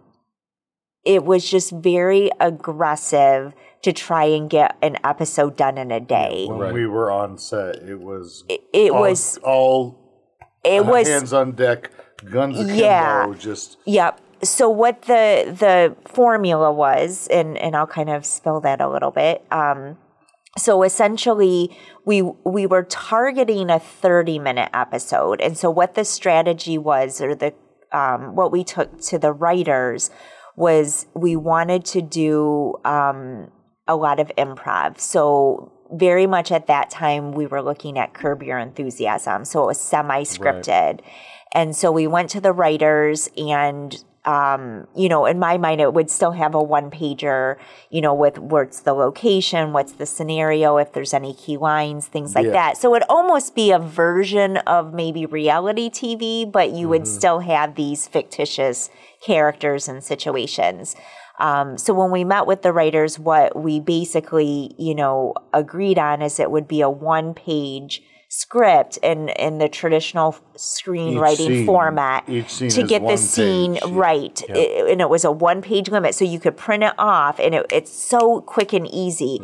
C: it was just very aggressive to try and get an episode done in a day.
A: when
B: Right.
A: we were on set, it was
C: It, it
A: all,
C: was,
A: all
C: it was,
A: hands on deck, guns akimbo,
C: Yeah.
A: just
C: yep. So what the the formula was, and, and I'll kind of spill that a little bit. Um, so essentially, we we were targeting a thirty minute episode, and so what the strategy was, or the um, what we took to the writers was, we wanted to do um, a lot of improv. So very much at that time, we were looking at Curb Your Enthusiasm, so it was semi scripted, right. And so we went to the writers and. Um, you know, in my mind, it would still have a one pager, you know, with what's the location, what's the scenario, if there's any key lines, things like
A: Yeah.
C: that. So it'd almost be a version of maybe reality T V, but you would
A: Mm-hmm.
C: still have these fictitious characters and situations. Um, so when we met with the writers, what we basically, you know, agreed on is it would be a one page script in, in the traditional screenwriting
A: scene-
C: format
A: each scene
C: to
A: is
C: get the
A: one
C: scene
A: page.
C: right. It- and it was a one page limit, so you could print it off, and it, it's so quick and easy.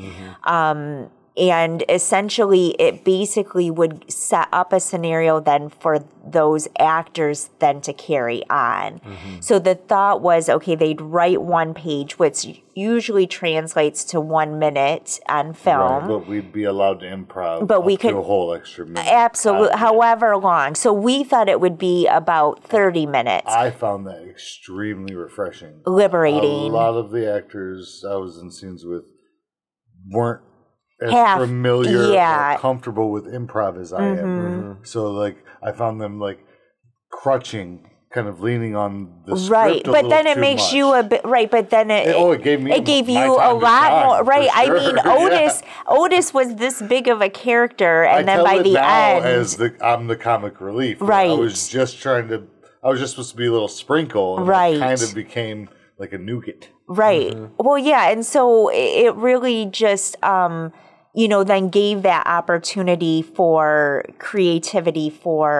C: Um, and essentially, it basically would set up a scenario then for those actors then to carry on. So the thought was, okay, they'd write one page, which usually translates to one minute on film.
A: but we'd be allowed to improv.
C: But we
A: up to
C: could-
A: a whole extra minute.
C: Absolutely,
A: Uh,
C: however long. So we thought it would be about thirty minutes.
A: I found that extremely refreshing.
C: Liberating.
A: A lot of the actors I was in scenes with weren't as
C: Half,
A: familiar
C: yeah.
A: or comfortable with improv as I am. So like I found them like crutching, kind of leaning on the script
C: Right,
A: a
C: but
A: little
C: then it
A: too
C: makes
A: much.
C: you a bit right. But then it,
A: It- oh, it gave me
C: it gave
A: my
C: you a
A: time to
C: lot
A: shine,
C: more.
A: for
C: Right, I
A: sure.
C: mean,
A: Yeah.
C: Otis Otis was this big of a character, and
A: I
C: then
A: tell
C: by
A: it
C: the
A: now
C: end,
A: as the I'm the comic relief.
C: Right.
A: I was just trying to. I was just supposed to be a little sprinkle, and
C: Right.
A: it kind of became like a nougat.
C: right. Well, yeah, and so it it really just. Um, you know, then gave that opportunity for creativity for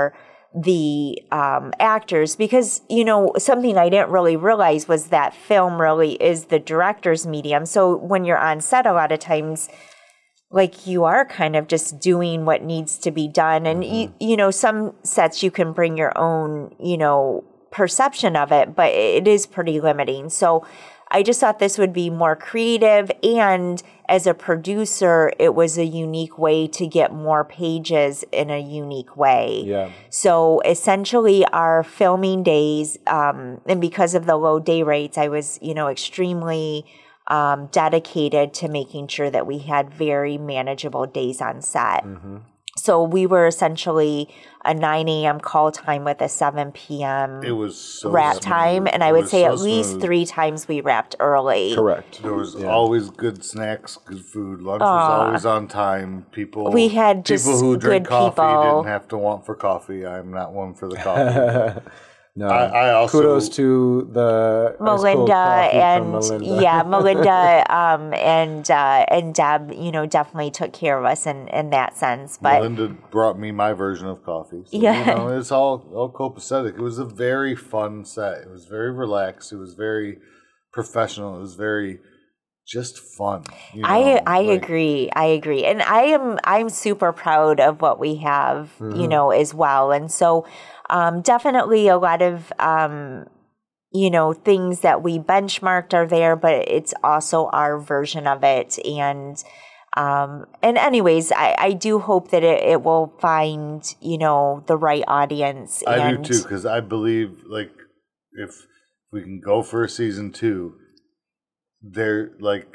C: the um, actors, because, you know, something I didn't really realize was that film really is the director's medium. So when you're on set, a lot of times, like, you are kind of just doing what needs to be done. And, mm-hmm. you, you know, some sets you can bring your own, you know, perception of it, but it is pretty limiting. So I just thought this would be more creative, and as a producer, it was a unique way to get more pages in a unique way.
B: Yeah.
C: So essentially our filming days, um, and because of the low day rates, I was, you know, extremely um, dedicated to making sure that we had very manageable days on set. Mm-hmm. So we were essentially a nine a.m. call time with a seven p.m.
A: It was so
C: wrap
A: smooth.
C: time, and I
A: It
C: would
A: was
C: say
A: so
C: at least
A: smooth.
C: three times we wrapped early.
B: Correct.
A: There was
B: Yeah.
A: always good snacks, good food. Lunch was always on time. People
C: We had just
A: people who drink
C: good
A: coffee
C: people.
A: didn't have to want for coffee. I'm not one for the coffee.
B: No.
A: I, I also
B: Kudos to the ice cold
C: Melinda
B: coffee from
C: and
B: Melinda.
C: yeah, Melinda um, and uh, and Deb, you know, definitely took care of us in, in that sense. But
A: Melinda brought me my version of coffee. So,
C: Yeah.
A: you know, it's all all copacetic. It was a very fun set. It was very relaxed. It was very professional. It was very just fun. You know?
C: I I
A: Like,
C: agree. I agree. And I am I'm super proud of what we have, you know, as well. And so um, definitely a lot of um, you know, things that we benchmarked are there, but it's also our version of it. And um, and anyways, I, I do hope that it, it will find, you know, the right audience.
A: I
C: and
A: do too, because I believe like if we can go for a season two, they're like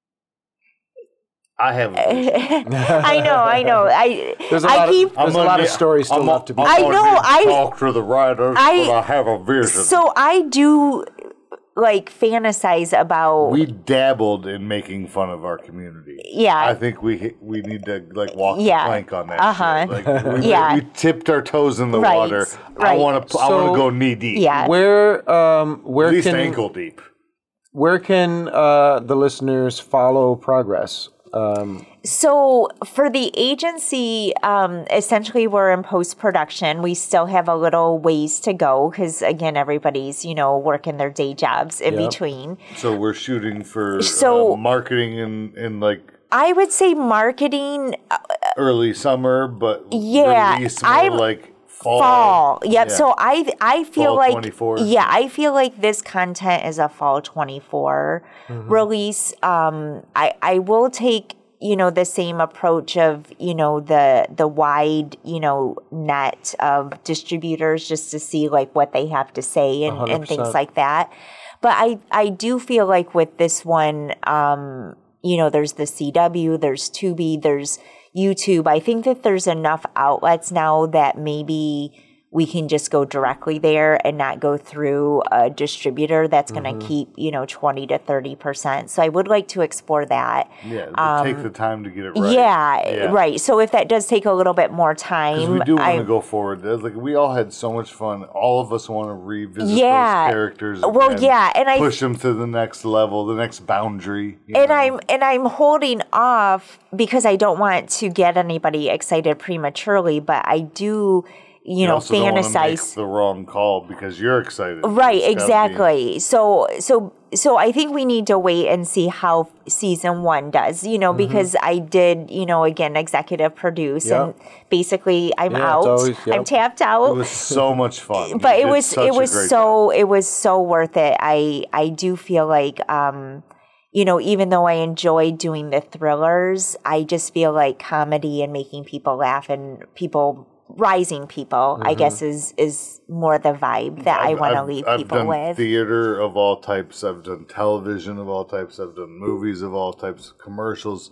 A: I have. A vision.
C: I know, I know. I
B: There's a
C: I
B: lot
C: keep
B: of there's a lot of stories still
A: I'm,
B: left to be.
A: I'm
C: I
A: gonna
C: know,
A: need to
C: I-
A: talk to the writers,
C: I-
A: but I have a vision.
C: so I do like fantasize about
A: we dabbled in making fun of our community.
C: Yeah.
A: I think we we need to like walk
C: Yeah.
A: the plank on that.
C: Uh-huh.
A: Shit. Like, we,
C: Yeah.
A: we tipped our toes in the
C: Right,
A: water. I
C: right.
A: want to. I
B: So-
A: want to go knee deep.
C: yeah.
B: Where um where
A: At least
B: can
A: ankle deep.
B: where can uh, the listeners follow progress? Um,
C: So for the agency, um, essentially we're in post-production. We still have a little ways to go because, again, everybody's, you know, working their day jobs in
B: Yep.
C: between.
A: So we're shooting for
C: So-
A: uh, marketing in in like
C: I would say marketing
A: early summer, but
C: Yeah,
A: release more
C: I'm-
A: like fall.
C: fall. Yep.
A: Yeah.
C: So I I feel
A: Fall
C: like
A: twenty-four.
C: yeah, I feel like this content is a fall twenty-four release. Um, I I will take, you know, the same approach of, you know, the the wide, you know, net of distributors just to see like what they have to say and,
B: one hundred
C: and things
B: percent.
C: like that. But I I do feel like with this one, um, you know, there's the C W, there's Tubi, there's YouTube. I think that there's enough outlets now that maybe we can just go directly there and not go through a distributor that's going to keep, you know, twenty to thirty percent. So I would like to explore that.
A: Yeah, but take the time to get it right.
C: Yeah, right. So if that does take a little bit more
A: 'Cause
C: time,
A: we do want
C: I,
A: to go forward. There's, Like we all had so much fun. All of us want to revisit
C: Yeah.
A: those characters.
C: Well,
A: again,
C: yeah, and I-
A: push them to the next level, the next boundary. you
C: and
A: know?
C: I'm and I'm holding off because I don't want to get anybody excited prematurely, but I do, you,
A: You
C: know,
A: also don't wanna make
C: fantasize.
A: the wrong call because you're excited.
C: Right,
A: It's gotta be-
C: exactly. So so so I think we need to wait and see how season one does, you know, because I did, you know, again, executive produce
B: Yep.
C: and basically I'm
B: Yeah, it's
C: out.
B: always-
C: I'm
B: yep.
C: tapped
A: It
C: out.
A: was so much fun.
C: But
A: You
C: it
A: did
C: was
A: such
C: it
A: a
C: was
A: great
C: so
A: job.
C: it was so worth it. I I do feel like um you know, even though I enjoy doing the thrillers, I just feel like comedy and making people laugh and people rising people, I guess is is more the vibe that I
A: I've-
C: want to
A: I've-
C: leave
A: I've
C: people
A: done
C: with.
A: theater of all types. I've done television of all types. I've done movies of all types, commercials.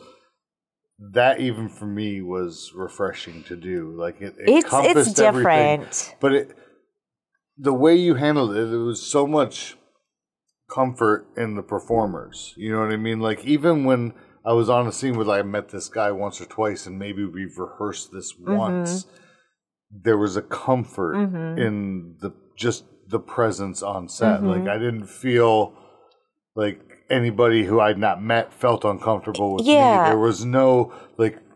A: That even for me was refreshing to do. Like it, it
C: It's it's
A: encompassed everything.
C: different.
A: But it, the way you handled it, it was so much comfort in the performers. You know what I mean? Like even when I was on a scene where like, I met this guy once or twice, and maybe we've rehearsed this
C: Mm-hmm.
A: once, there was a comfort in the just the presence on set.
C: Mm-hmm.
A: Like I didn't feel like anybody who I'd not met felt uncomfortable with
C: Yeah.
A: me. There was no like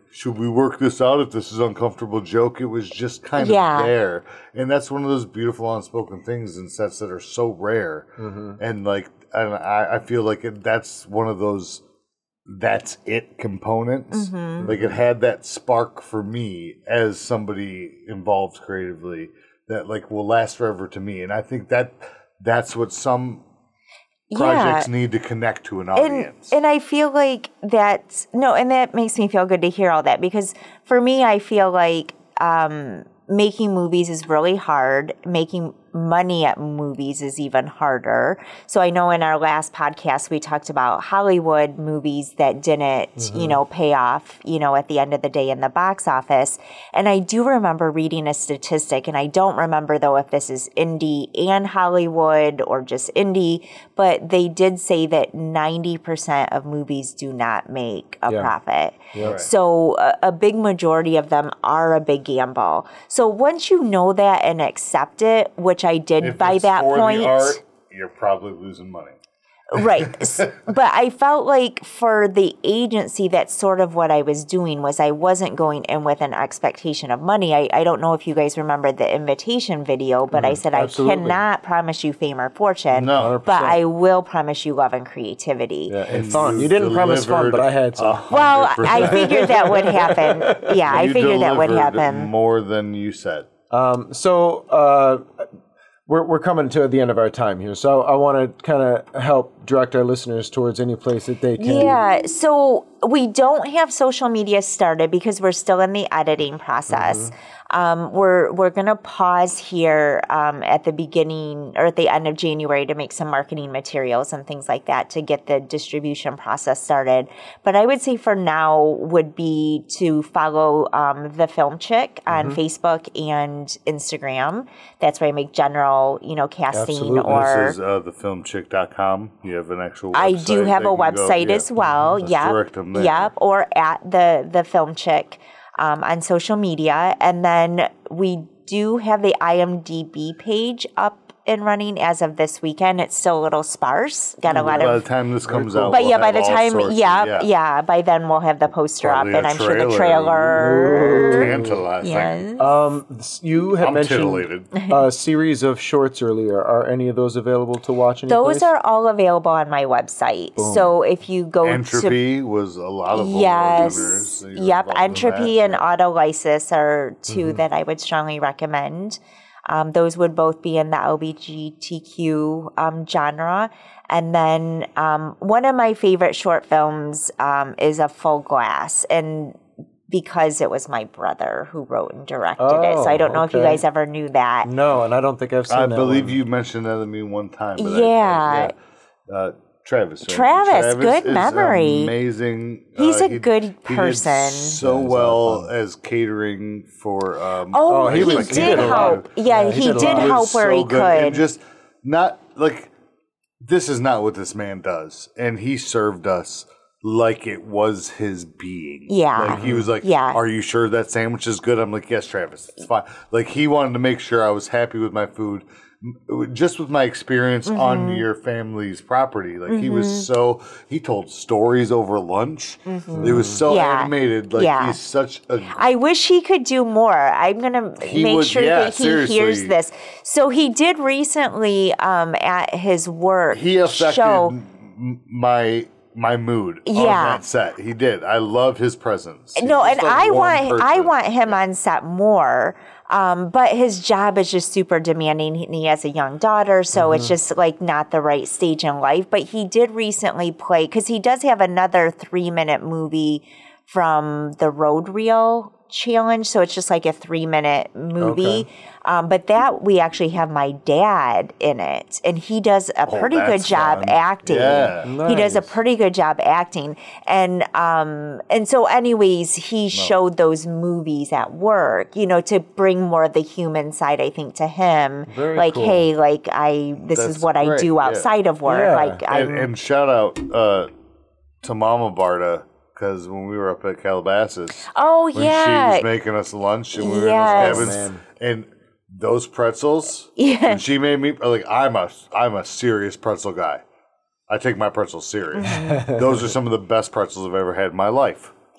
A: should we work this out if this is an uncomfortable joke? It was just kind
C: Yeah.
A: of there. And that's one of those beautiful unspoken things in sets that are so rare. Mm-hmm. And like, and I, I feel like it, that's one of those that's it components. Mm-hmm. Like it had that spark for me as somebody involved creatively that like will last forever to me. And I think that that's what some projects
C: yeah.
A: need to connect to an
C: And,
A: audience.
C: and I feel like that's, no, and that makes me feel good to hear all that because for me, I feel like um, making movies is really hard. Making money at movies is even harder. So I know in our last podcast, we talked about Hollywood movies that didn't, mm-hmm. you know, pay off, you know, at the end of the day in the box office. And I do remember reading a statistic, and I don't remember though if this is indie and Hollywood or just indie, but they did say that ninety percent of movies do not make a
B: Yeah.
C: profit.
B: Yeah. Right.
C: So a, a big majority of them are a big gamble. So once you know that and accept it, which I did
A: if
C: by
A: it's
C: that
A: for
C: point.
A: the art, you're probably losing money.
C: Right. S- but I felt like for the agency, that's sort of what I was doing was I wasn't going in with an expectation of money. I, I don't know if you guys remember the invitation video, but I said,
B: absolutely.
C: I cannot promise you fame or fortune,
A: No. one
B: hundred
C: but
B: percent.
C: I will promise you love and creativity.
B: Yeah, and
A: And
B: fun.
A: you
B: You didn't promise fun,
A: delivered
B: but I had some.
C: Well,
A: one hundred
C: I
A: percent.
C: figured that would happen. Yeah, I
A: You
C: figured that would
A: delivered
C: happen.
A: more than you said.
B: Um, so uh, we're we're coming to the end of our time here. So I want to kind of help direct our listeners towards any place that they can.
C: Yeah, so we don't have social media started because we're still in the editing process. Um, we're we're gonna pause here um, at the beginning or at the end of January to make some marketing materials and things like that to get the distribution process started. But I would say for now would be to follow um, the Film Chick on Facebook and Instagram. That's where I make general, you know, casting
B: Absolutely.
C: or.
A: This is uh, the film chick dot com. You have an actual website.
C: I do have
A: they
C: a
A: can go-
C: website
A: yeah.
C: as well.
A: Let's
C: Yep.
A: direct them there.
C: Yep. Or at the the Film Chick um, on social media, and then we do have the I M D B page up and running as of this weekend. It's still a little sparse. Got a lot
A: By
C: of.
A: the time this comes
B: cool.
A: out,
C: But
A: we'll
C: yeah, by
A: have
C: the
A: all
C: time,
A: sorts of-
C: yeah, yeah, by then we'll have the poster
A: Probably
C: up, and
A: a
C: I'm sure the
A: trailer.
C: trailer.
A: Tantalizing.
C: Yes.
B: Um, s- you had
A: I'm
B: mentioned
A: titillated.
B: a series of shorts earlier. Are any of those available to watch? Any
C: Those
B: place?
C: are all available on my website. So if you go to
A: Entropy was a lot of award
C: Yes.
A: winners. So you're
C: Yep.
A: involved in
C: Entropy
A: that.
C: and Autolysis are 2 that I would strongly recommend. Um, those would both be in the L G B T Q um, genre. And then um, one of my favorite short films um, is A Full Glass. And because it was my brother who wrote and directed it. So I don't know if you
B: okay.
C: guys ever knew that.
B: No, and I don't think I've seen
A: I
B: that
A: believe
B: one.
A: you mentioned that to me one time. But I-
C: Yeah.
A: I, yeah. Uh, Travis. Right?
C: Travis, good
A: is
C: memory.
A: Amazing.
C: He's
A: Uh,
C: a
A: he-
C: good
A: he did
C: person.
A: so
B: Yeah, he's
A: well
B: awesome.
A: as catering for. Um,
C: Oh,
B: Oh, he
C: he,
B: was- he
C: did
B: did a lot.
C: help. Yeah,
B: Yeah, he
C: he,
B: did a
C: did
B: lot.
A: He was
C: help where
A: so
C: he
A: good.
C: could.
A: And just not like this is not what this man does, and he served us like it was his being.
C: Yeah.
A: like he was like,
C: Yeah.
A: "Are you sure that sandwich is good?" I'm like, "Yes, Travis, it's fine." Like he wanted to make sure I was happy with my food, m- just with my experience
C: Mm-hmm.
A: on your family's property. Like he was so he told stories over lunch. It was so
C: Mm-hmm. Yeah.
A: animated. Like
C: Yeah.
A: he's such a
C: I wish he could do more. I'm gonna
A: He
C: make
A: would-
C: sure
A: yeah,
C: that he
A: seriously.
C: hears this. So he did recently um, at his work
A: he affected
C: show.
A: m- my my mood on
C: Yeah.
A: that set. He did. I love his presence. He's
C: No, and
A: just a
C: I
A: warm
C: want I
A: person.
C: want him on set more. Um, but his job is just super demanding. He, he has a young daughter, so
A: Mm-hmm.
C: it's just like not the right stage in life. But he did recently play because he does have another three minute movie from the Road Reel Challenge. So it's just like a three minute movie.
B: Okay.
C: Um, but that we actually have my dad in it, and he does a pretty good
A: Oh, that's
C: job
A: fun.
C: acting.
A: Yeah.
C: He does a
B: Nice.
C: pretty good job acting, and um, and so anyways, he showed those movies at work, you know, to bring more of the human side, I think, to him.
B: Very
C: like,
B: cool.
C: hey, like I, this
A: That's
C: is what I
A: great,
C: do
A: yeah.
C: outside of work.
B: Yeah.
C: Like I'm,
A: And, and shout out uh, to Mama Barta because when we were up at Calabasas,
C: oh
A: when she
C: yeah,
A: was making us lunch and we were
C: Yes.
A: in those
B: Oh,
A: cabins,
B: man.
A: and those pretzels.
C: Yeah.
A: And she made me like I'm a I'm a serious pretzel guy. I take my pretzels serious.
C: Mm-hmm.
A: Those are some of the best pretzels I've ever had in my life.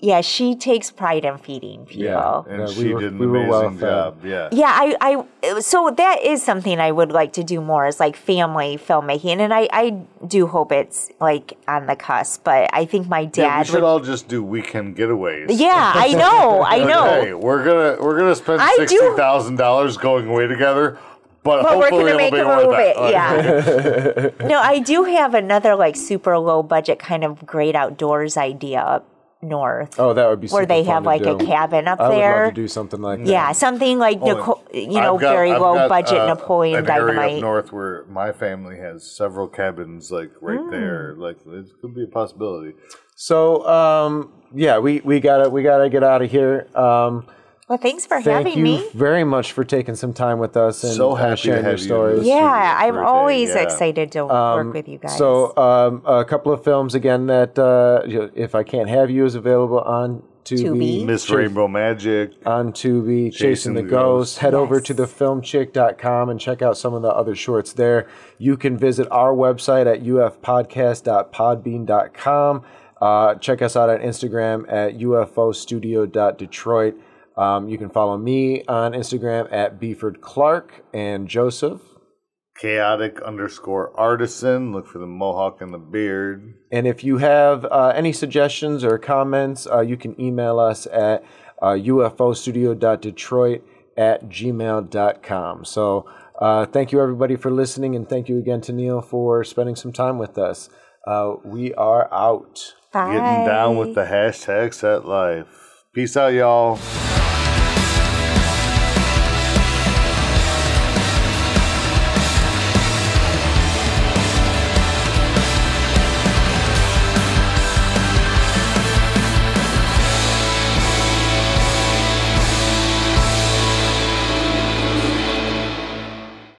C: yeah, she takes pride in feeding people.
B: Yeah.
A: And
B: Yeah,
A: she
B: we were-
A: did an
B: we were well
A: amazing
B: fed.
A: job. Yeah.
C: Yeah, I, I, so that is something I would like to do more is like family filmmaking. And I, I do hope it's like on the cusp, but I think my
A: Yeah, we
C: dad
A: should
C: would.
A: all just do weekend getaways.
C: Yeah, I know, I
A: Like,
C: know.
A: hey, we're gonna we're gonna spend
C: I do-
A: sixty thousand dollars going away together, but,
C: But we're
A: hopefully
C: gonna make
A: it'll
C: a
A: be worth
C: move it.
A: Like,
C: Yeah. No, I do have another like super low budget kind of great outdoors idea up north.
B: Oh, that would be
C: where
B: super
C: they
B: fun
C: have
B: to
C: like a
B: do.
C: cabin up
B: I would
C: there.
B: love to do something like that.
C: Yeah, something like Naco- you know,
A: I've got-
C: very
A: I've
C: low
A: got,
C: budget
A: uh,
C: Napoleon
A: an area
C: Dynamite.
A: up north where my family has several cabins, like right
C: Mm.
A: there. Like it could be a possibility.
B: So, um, yeah, we, we gotta we gotta get out of here. Um,
C: Well, thanks for
B: thank
C: having
B: you
C: me.
B: very much for taking some time with us and
A: So
B: uh,
A: happy to
B: sharing your
A: have you in
B: stories.
A: this
C: Yeah,
A: studio
C: I'm
A: for a day,
C: always
A: yeah.
C: excited to work with you guys.
B: So, um, a couple of films again that uh, you know, If I Can't Have You is available on Tubi.
C: Tubi.
A: Miss Rainbow Magic.
B: On Tubi, Chasing,
A: Chasing
B: the,
A: the
B: Ghost.
A: Ghost.
B: Head over
C: Yes.
B: to the film chick dot com and check out some of the other shorts there. You can visit our website at u f podcast dot podbean dot com. Uh, check us out on Instagram at u f o studio dot detroit. Um, you can follow me on Instagram at Beeford Clark and Joseph.
A: Chaotic underscore artisan. Look for the mohawk and the beard.
B: And if you have uh, any suggestions or comments, uh, you can email us at uh, u f o studio dot detroit at gmail dot com. So uh, thank you, everybody, for listening. And thank you again to Neil for spending some time with us. Uh, we are out.
C: Bye.
A: Getting down with the hashtag set life. Peace out, y'all.